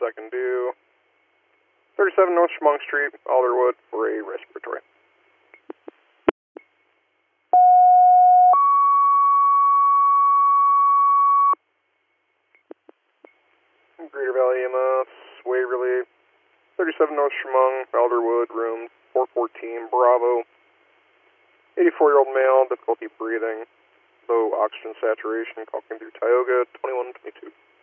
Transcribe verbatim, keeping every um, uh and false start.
second due. thirty-seven North Schmunk Street, Alderwood, for a respiratory. Greater Valley E M S, Waverly, thirty-seven North Schmung, Alderwood, room four fourteen, Bravo. eighty-four-year-old male, difficulty breathing, low oxygen saturation, calling through Tioga, twenty-one twenty-two.